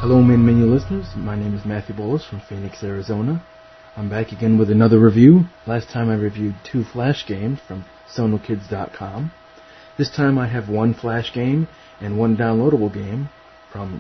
Hello main menu listeners, my name is Matthew Bolus from Phoenix, Arizona. I'm back again with another review. Last time I reviewed 2 Flash games from SonoKids.com. This time I have 1 Flash game and 1 downloadable game from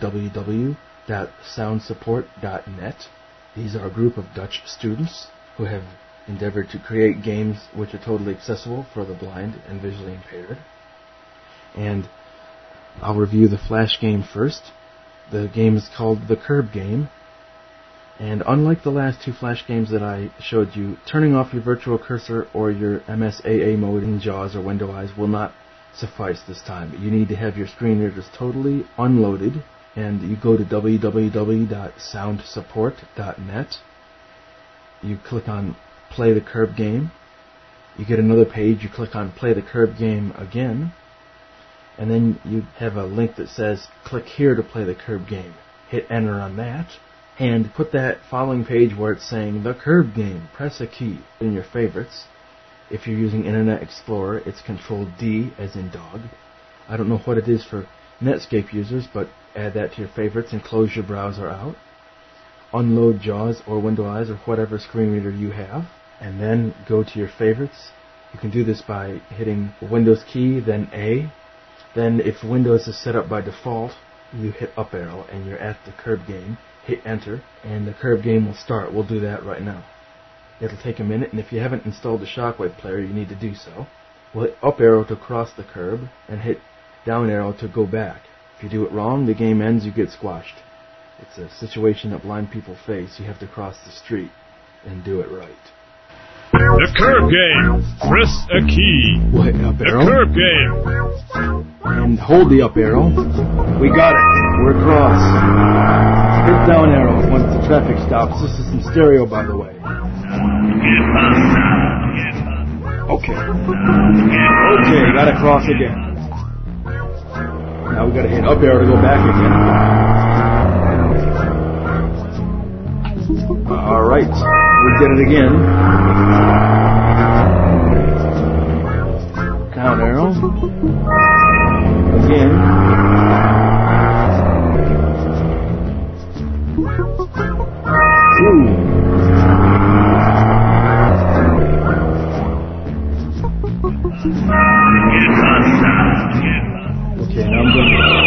www.soundsupport.net. These are a group of Dutch students who have endeavored to create games which are totally accessible for the blind and visually impaired. And I'll review the Flash game first. The game is called The Curb Game, and unlike the last 2 Flash games that I showed you, turning off your virtual cursor or your MSAA mode in JAWS or Window Eyes will not suffice this time. You need to have your screen readers totally unloaded, and you go to www.soundsupport.net. You click on Play the Curb Game. You get another page, you click on Play the Curb Game again, and then you have a link that says, click here to play the Curb Game. Hit enter on that, and put that following page where it's saying, The Curb Game. Press a key in your favorites. If you're using Internet Explorer, it's Control D as in dog. I don't know what it is for Netscape users, but add that to your favorites and close your browser out. Unload JAWS or Window Eyes or whatever screen reader you have, and then go to your favorites. You can do this by hitting the Windows key, then A. Then if Windows is set up by default, you hit up arrow and you're at the Curb Game. Hit enter and the Curb Game will start. We'll do that right now. It'll take a minute, and if you haven't installed the Shockwave player, you need to do so. We'll hit up arrow to cross the curb and hit down arrow to go back. If you do it wrong, the game ends, you get squashed. It's a situation that blind people face. You have to cross the street and do it right. The Curb Game. Press a key. We'll hit up arrow. The Curb Game. And hold the up arrow. We got it. We're across. Hit down arrow once the traffic stops. This is in stereo, by the way. Okay. Okay, gotta cross again. Now we gotta hit up arrow to go back again. Alright, we did it again. Down arrow. Again. Ooh. Okay, now I'm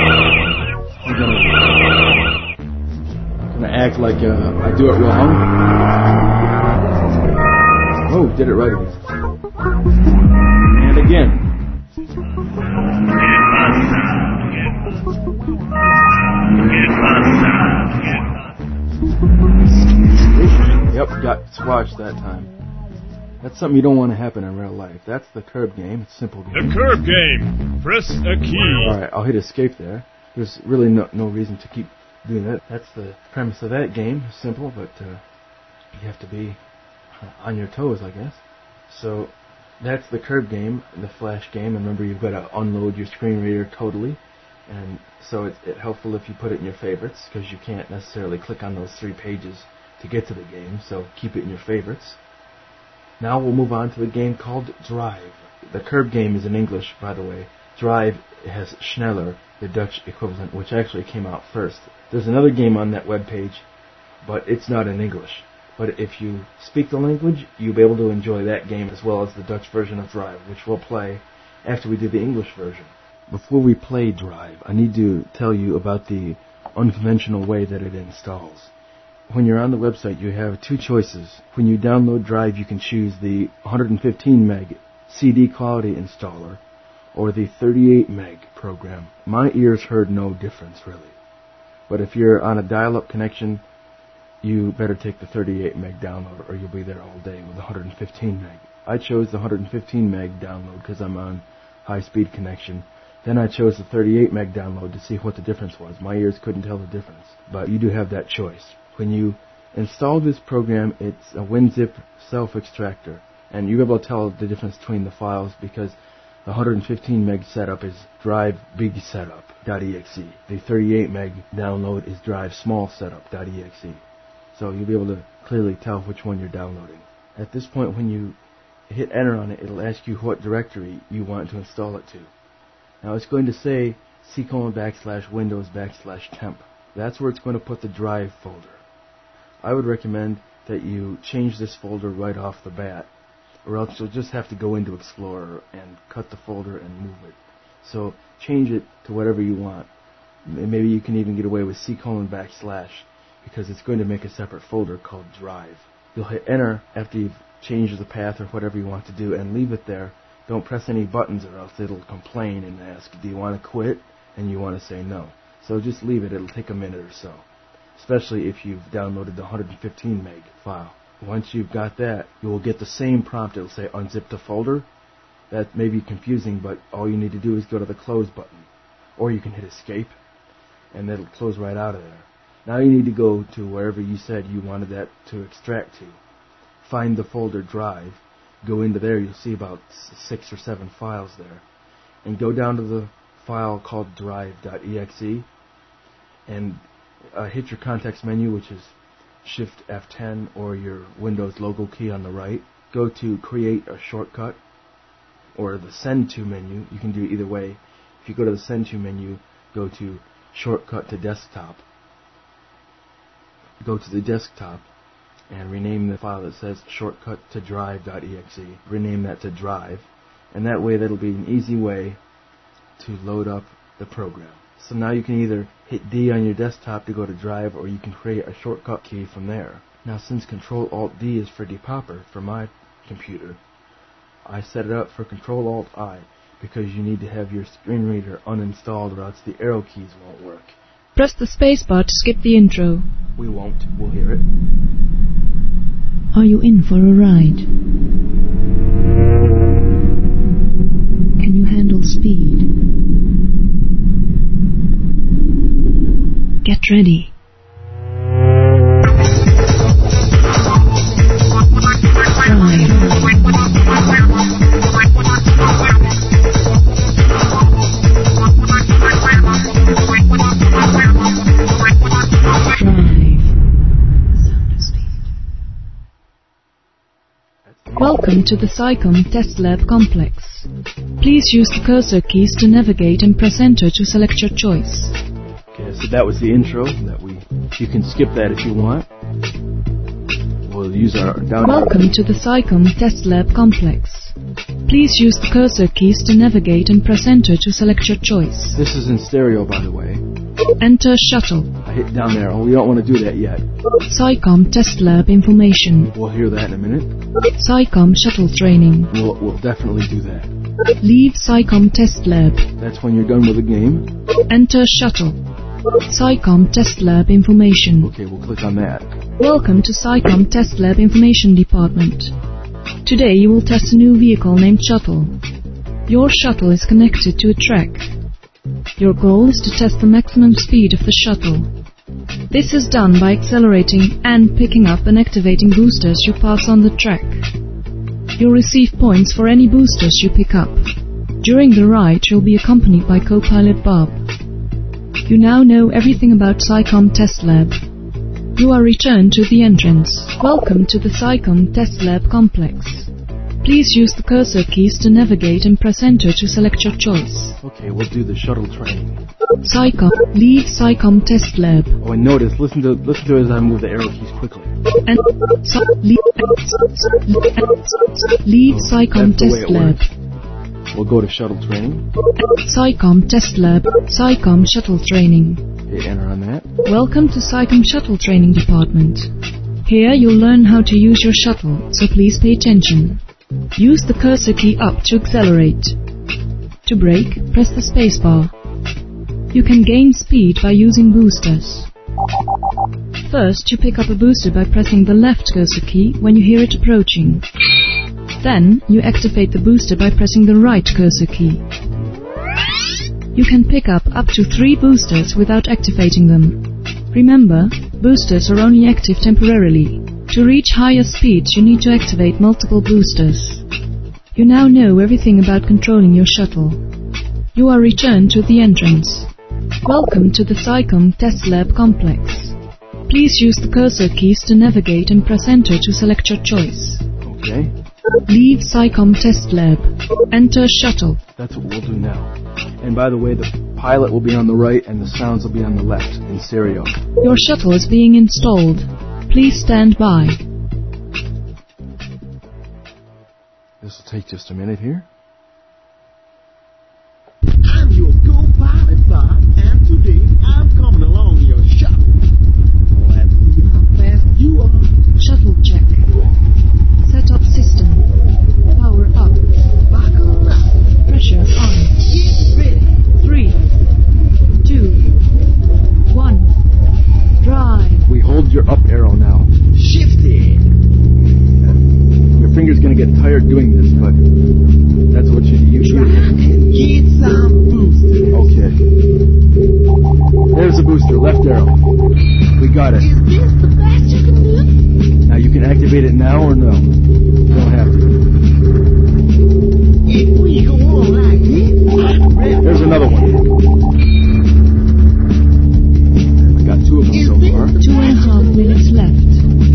gonna act like I do it wrong. Oh, did it right again. And again. Yep, got squashed that time. That's something you don't want to happen in real life. That's the Curb Game. It's a simple game. The Curb Game. Press a key. Alright, I'll hit escape there. There's really no reason to keep doing that. That's the premise of that game. Simple, but you have to be on your toes, I guess. So that's the Curb Game, the Flash game. And remember, you've got to unload your screen reader totally. And so it's helpful if you put it in your favorites, because you can't necessarily click on those 3 pages to get to the game. So keep it in your favorites. Now we'll move on to the game called Drive. The Curb Game is in English, by the way. Drive has Schneller, the Dutch equivalent, which actually came out first. There's another game on that webpage, but it's not in English. But if you speak the language, you'll be able to enjoy that game as well as the Dutch version of Drive, which we'll play after we do the English version. Before we play Drive, I need to tell you about the unconventional way that it installs. When you're on the website, you have 2 choices. When you download Drive, you can choose the 115 meg CD quality installer or the 38 meg program. My ears heard no difference, really. But if you're on a dial-up connection, you better take the 38 meg download or you'll be there all day with the 115 meg. I chose the 115 meg download because I'm on high-speed connection. Then I chose the 38 meg download to see what the difference was. My ears couldn't tell the difference, but you do have that choice. When you install this program, it's a WinZip self-extractor, and you'll be able to tell the difference between the files because the 115 meg setup is Drive Big Setup.exe. The 38 meg download is Drive Small Setup.exe. So you'll be able to clearly tell which one you're downloading. At this point, when you hit enter on it, it'll ask you what directory you want to install it to. Now it's going to say /Windows/temp. that's where it's going to put the drive folder. I would recommend that you change this folder right off the bat, or else you'll just have to go into Explorer and cut the folder and move it. So change it to whatever you want. Maybe you can even get away with C:// because it's going to make a separate folder called Drive. You'll hit Enter after you've changed the path or whatever you want to do and leave it there. Don't press any buttons or else it'll complain and ask, do you want to quit? And you want to say no. So just leave it. It'll take a minute or so, especially if you've downloaded the 115 meg file. Once you've got that, you will get the same prompt. It'll say unzip the folder. That may be confusing, but all you need to do is go to the close button. Or you can hit escape, and it'll close right out of there. Now you need to go to wherever you said you wanted that to extract to. Find the folder Drive. Go into there. You'll see about 6 or 7 files there. And go down to the file called drive.exe and hit your context menu, which is Shift F10 or your Windows logo key on the right. Go to Create a Shortcut or the Send To menu. You can do it either way. If you go to the Send To menu, go to Shortcut to Desktop. Go to the desktop and rename the file that says shortcut to drive.exe. Rename that to Drive, and that way that'll be an easy way to load up the program. So now you can either hit D on your desktop to go to Drive, or you can create a shortcut key from there. Now since Control-Alt-D is for depopper for my computer, I set it up for Control-Alt-I because you need to have your screen reader uninstalled or else the arrow keys won't work. Press the spacebar to skip the intro. We won't. We'll hear it. Are you in for a ride? Can you handle speed? Get ready. Welcome to the SciComm Test Lab Complex. Please use the cursor keys to navigate and press Enter to select your choice. Okay, so that was the intro. You can skip that if you want. We'll use our download. Welcome to the SciComm Test Lab Complex. Please use the cursor keys to navigate and press Enter to select your choice. This is in stereo, by the way. Enter Shuttle. I hit down there. Oh, we don't want to do that yet. SciComm Test Lab Information. We'll hear that in a minute. SciComm Shuttle Training. We'll definitely do that. Leave SciComm Test Lab. That's when you're done with the game. Enter Shuttle. SciComm Test Lab Information. Okay, we'll click on that. Welcome to SciComm Test Lab Information Department. Today you will test a new vehicle named Shuttle. Your shuttle is connected to a track. Your goal is to test the maximum speed of the shuttle. This is done by accelerating and picking up and activating boosters you pass on the track. You'll receive points for any boosters you pick up. During the ride, you'll be accompanied by co-pilot Bob. You now know everything about SciComm Test Lab. You are returned to the entrance. Welcome to the SciComm Test Lab Complex. Please use the cursor keys to navigate and press Enter to select your choice. Okay, we'll do the shuttle training. SciComm. Leave SciComm Test Lab. Oh, and notice, listen to it as I move the arrow keys quickly. And leave SciComm Test Lab. We'll go to shuttle training. SciComm Test Lab. SciComm Shuttle Training. Hit Enter on that. Welcome to SciComm Shuttle Training Department. Here you'll learn how to use your shuttle, so please pay attention. Use the cursor key up to accelerate. To brake, press the spacebar. You can gain speed by using boosters. First, you pick up a booster by pressing the left cursor key when you hear it approaching. Then, you activate the booster by pressing the right cursor key. You can pick up to 3 boosters without activating them. Remember, boosters are only active temporarily. To reach higher speeds, you need to activate multiple boosters. You now know everything about controlling your shuttle. You are returned to the entrance. Welcome to the SciComm Test Lab Complex. Please use the cursor keys to navigate and press Enter to select your choice. Okay. Leave SciComm Test Lab. Enter Shuttle. That's what we'll do now. And by the way, the pilot will be on the right and the sounds will be on the left in stereo. Your shuttle is being installed. Please stand by. This will take just a minute here. I'm your co-pilot, Bob, and today I'm coming along your shuttle. Let's see how fast you are. Shuttle check. Set up system. Power up. Buckle up. Pressure on. Get ready. 3, 2, 1. Drive. We hold your up arrow now. Shift it. Your finger's going to get tired doing this, but that's what you use. Try and get some booster. Okay. There's the booster, left arrow. We got it. Is this the best you can do? Now you can activate it now or no. You don't have to. If we go on like this, I'm ready. There's another one. I got 2 of them so far. 2.5 minutes left.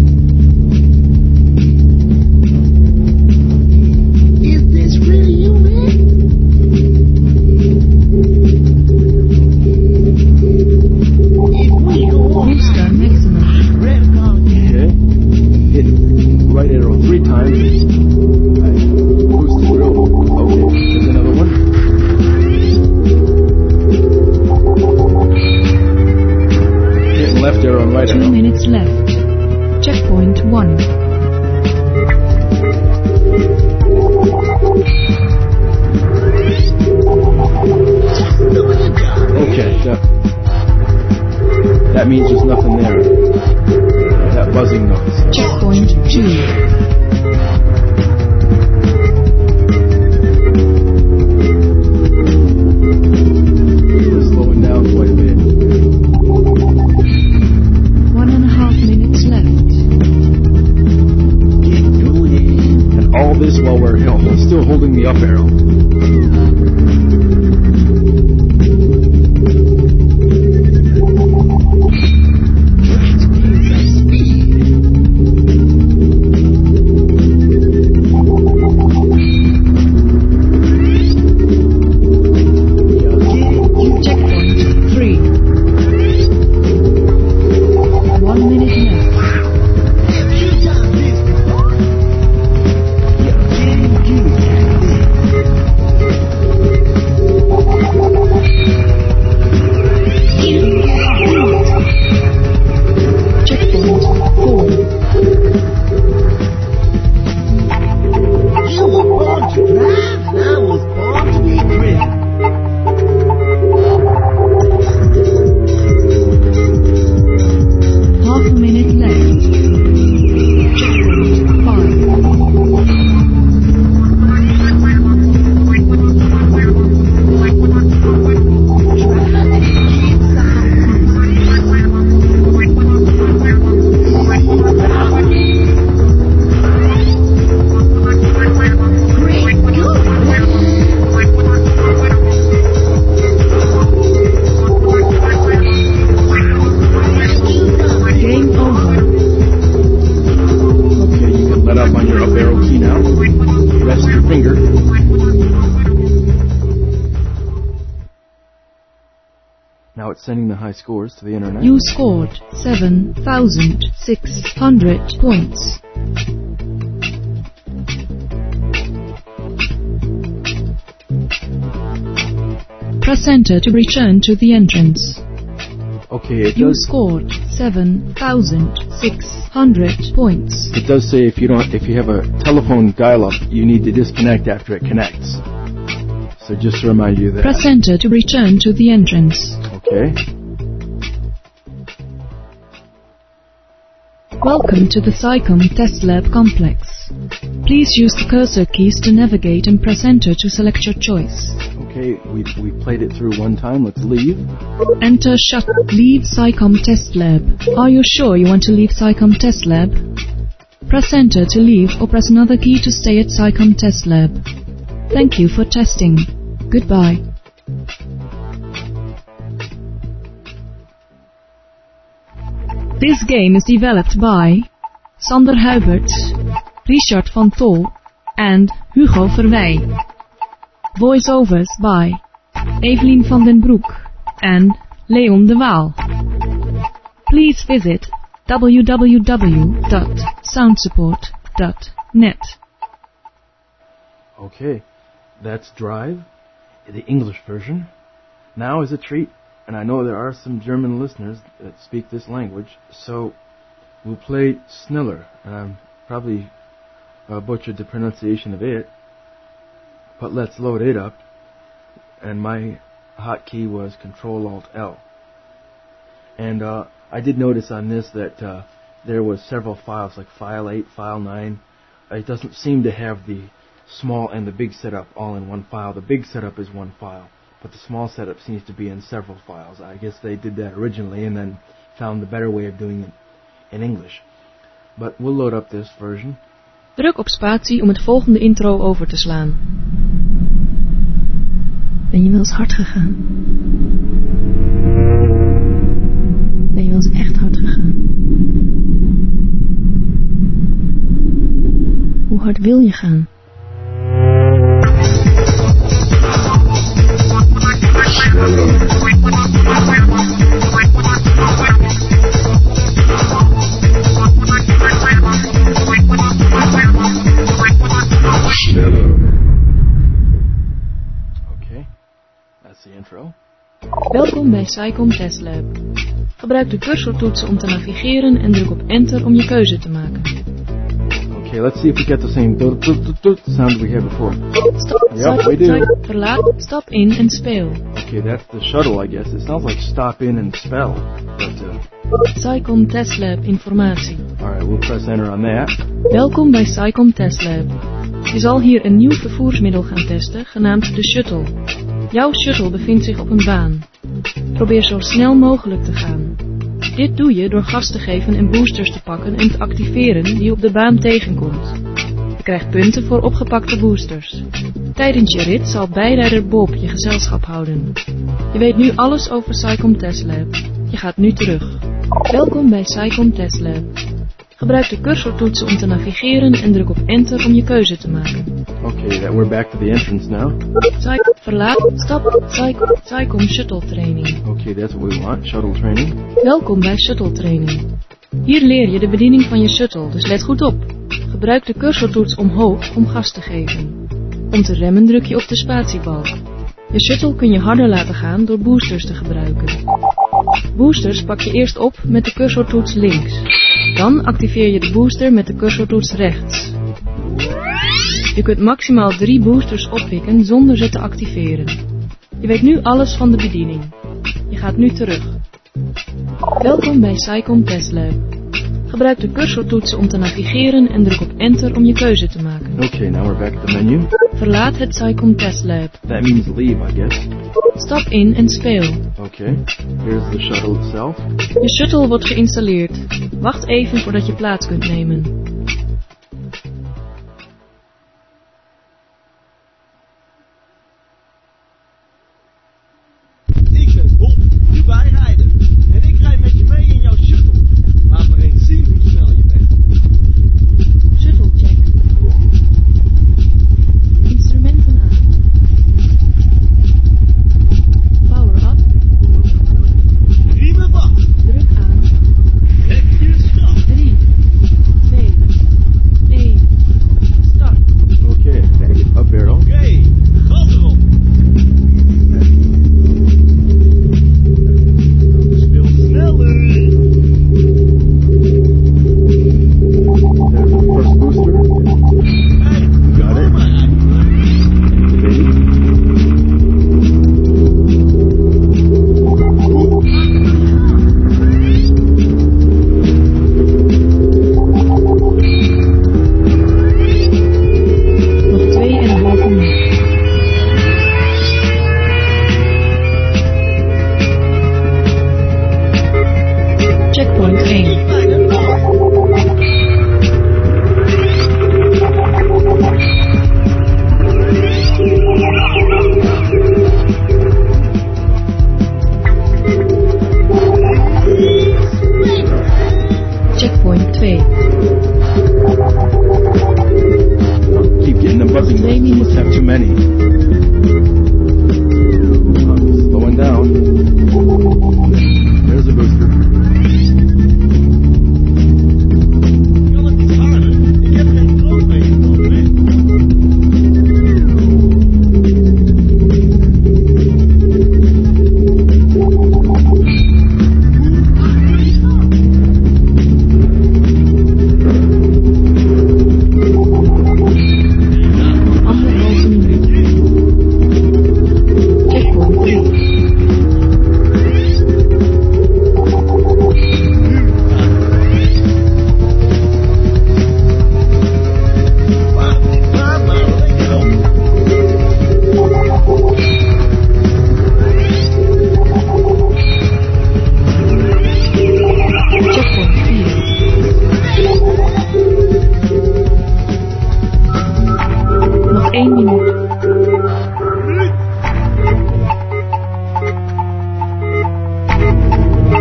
Is this really you, man? If we go on Booster like this, maximum. I'm ready, Okay. Hit right arrow 3 times. Right. Boost the grill. Okay. There's another one. Hitting left arrow and right 2 arrow. minutes left. Checkpoint 1. Okay. That means there's nothing there. That buzzing noise. Checkpoint 2. We're slowing down quite a bit. 1.5 minutes left. And all this while we're still holding the up arrow. Checkpoint 3. 1 minute left. Checkpoint 4. You were born to drive, and I was born to be driven. Half a minute left. Checkpoint 5. Game over. Okay, you can let up on your up arrow key now. Rest your finger. Now it's sending the high scores to the internet. You scored 7,600 points. Press enter to return to the entrance. Okay, it You does. scored 7,600 points. It does say if you have a telephone dial-up, you need to disconnect after it connects. So just to remind you that. Press enter to return to the entrance. Okay. Welcome to the SciComm Test Lab complex. Please use the cursor keys to navigate and press enter to select your choice. Okay, we played it through one time. Let's leave. Enter shuttle. Leave SciComm Test Lab. Are you sure you want to leave SciComm Test Lab? Press enter to leave or press another key to stay at SciComm Test Lab. Thank you for testing. Goodbye. This game is developed by Sander Huiberts, Richard van Tol, and Hugo Verwij. Voiceovers by Evelien van den Broek and Leon de Waal. Please visit www.soundsupport.net. Okay, that's Drive, the English version. Now is a treat, and I know there are some German listeners that speak this language, so we'll play Schneller, and I'm probably butchered the pronunciation of it, but let's load it up, and my hotkey was Control-Alt-L. And I did notice on this that there was several files, like File 8, File 9. It doesn't seem to have the small and the big setup all in one file. The big setup is one file, but the small setup seems to be in several files. I guess they did that originally and then found the better way of doing it in English. But we'll load up this version. Druk op spatie om het volgende intro over te slaan. Ben je wel eens hard gegaan? Ben je wel eens echt hard gegaan? Hoe hard wil je gaan? Okay, that's the intro. Welkom bij SciComm Test Lab. Gebruik de cursortoetsen om te navigeren en druk op Enter om je keuze te maken. Okay, let's see if we get the same sound we had before. Stop, Yep, we do. verlaat, stap in en speel. Okay, that's the shuttle, I guess. It sounds like stop in and spell. But, SciComm Test Lab informatie. alright, we'll press enter on that. Welkom bij SciComm Test Lab. Je zal hier een nieuw vervoersmiddel gaan testen, genaamd de shuttle. Jouw shuttle bevindt zich op een baan. Probeer zo snel mogelijk te gaan. Dit doe je door gas te geven en boosters te pakken en te activeren die je op de baan tegenkomt. Je krijgt punten voor opgepakte boosters. Tijdens je rit zal bijrijder Bob je gezelschap houden. Je weet nu alles over SciComm Test Lab. Je gaat nu terug. Welkom bij SciComm Test Lab. Gebruik de cursortoetsen om te navigeren en druk op Enter om je keuze te maken. Okay, we're back to the entrance now. Verlaat, stap, SciComm Shuttle Training. Okay, that's what we want, shuttle training. Welkom bij Shuttle Training. Hier leer je de bediening van je shuttle, dus let goed op. Gebruik de cursortoets omhoog om gas te geven. Om te remmen druk je op de spatiebalk. Je shuttle kun je harder laten gaan door boosters te gebruiken. Boosters pak je eerst op met de cursortoets links. Dan activeer je de booster met de cursortoets rechts. Je kunt maximaal 3 boosters oppikken zonder ze te activeren. Je weet nu alles van de bediening. Je gaat nu terug. Welkom bij SciComm Test Lab. Gebruik de cursortoetsen om te navigeren en druk op Enter om je keuze te maken. Okay, now we're back at the menu. Verlaat het SciComm Test Lab. That means leave, I guess. Stap in en speel. Okay, here's the shuttle itself. Je shuttle wordt geïnstalleerd. Wacht even voordat je plaats kunt nemen. Ik ben Bob, de bijrijder. En ik rijd met je mee in jouw shuttle. Laat maar eens zien hoe snel je bent. Shuttle check. Instrumenten aan. Power up. Riemen vast. Druk aan. Heb je stap. 3, 2,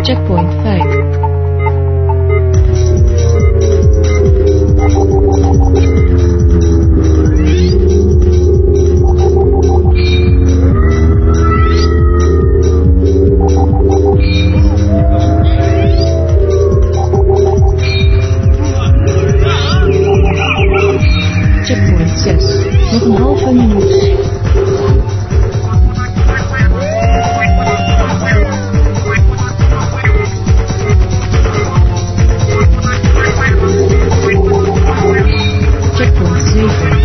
Checkpoint 5. Checkpoint 6. Nog een halve minuut. Checkpoint 7.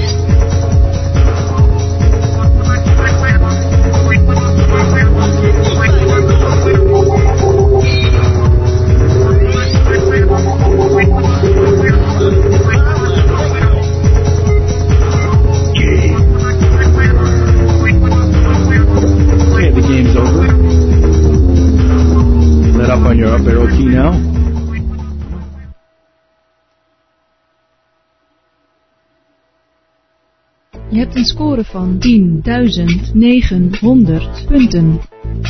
Okay, the game's over. Let up on your up arrow key now. Je hebt een score van 10.900 punten.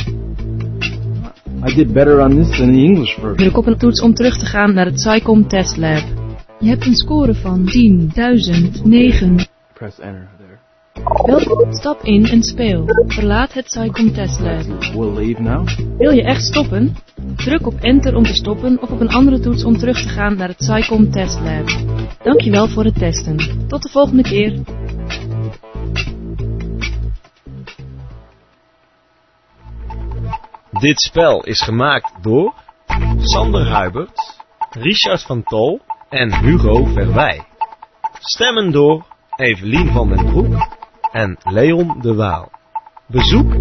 I did better on this than the English version. Druk op een toets om terug te gaan naar het SciComm Test Lab. Je hebt een score van 10.900. Press enter there. Welkom, stap in en speel. Verlaat het SciComm Test Lab. We'll leave now. Wil je echt stoppen? Druk op enter om te stoppen of op een andere toets om terug te gaan naar het SciComm Test Lab. Dankjewel voor het testen. Tot de volgende keer. Dit spel is gemaakt door Sander Huiberts, Richard van Tol en Hugo Verwij. Stemmen door Evelien van den Broek en Leon de Waal. Bezoek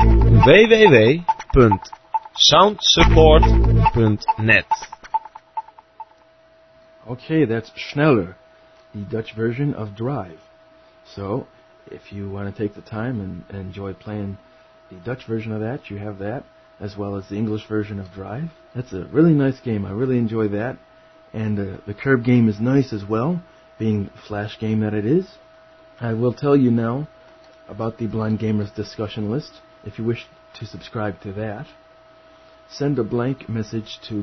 www.soundsupport.net. Okay, that's Schneller, the Dutch version of Drive. So, if you want to take the time and enjoy playing the Dutch version of that, you have that, as well as the English version of Drive. That's a really nice game. I really enjoy that. And the Curb game is nice as well, being the Flash game that it is. I will tell you now about the Blind Gamers discussion list. If you wish to subscribe to that, send a blank message to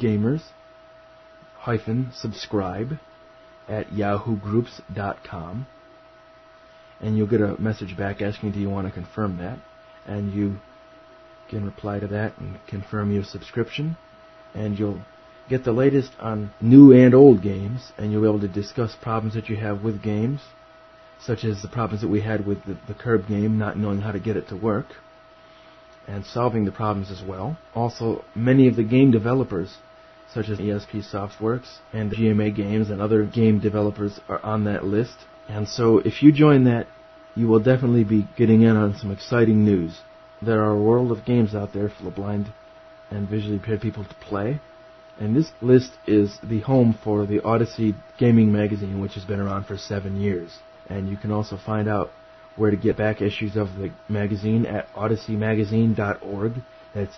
blindgamers-subscribe @yahoogroups.com, and you'll get a message back asking, do you want to confirm that? And you can reply to that and confirm your subscription, and you'll get the latest on new and old games, and you'll be able to discuss problems that you have with games, such as the problems that we had with the Curb game, not knowing how to get it to work, and solving the problems as well. Also, many of the game developers, such as ESP Softworks and GMA Games and other game developers, are on that list. And so if you join that, you will definitely be getting in on some exciting news. There are a world of games out there for the blind and visually impaired people to play. And this list is the home for the Odyssey Gaming Magazine, which has been around for 7 years. And you can also find out where to get back issues of the magazine at odysseymagazine.org. That's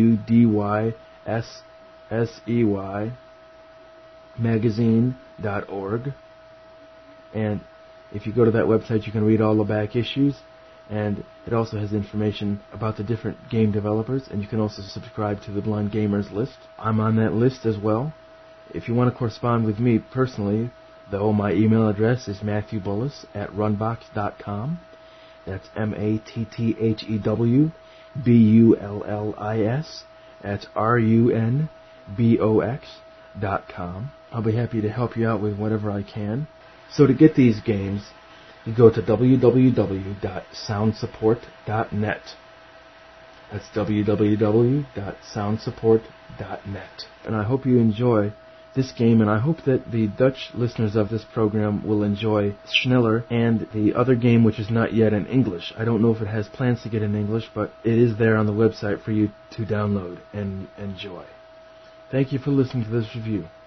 AUDYSSEY magazine.org. And if you go to that website, you can read all the back issues. And it also has information about the different game developers, and you can also subscribe to the Blind Gamers list. I'm on that list as well. If you want to correspond with me personally, though, my email address is matthewbullis@runbox.com. That's MATTHEWBULLIS@RUNBOX.com. I'll be happy to help you out with whatever I can. So to get these games, you go to www.soundsupport.net. That's www.soundsupport.net. And I hope you enjoy this game, and I hope that the Dutch listeners of this program will enjoy Schneller and the other game, which is not yet in English. I don't know if it has plans to get in English, but it is there on the website for you to download and enjoy. Thank you for listening to this review.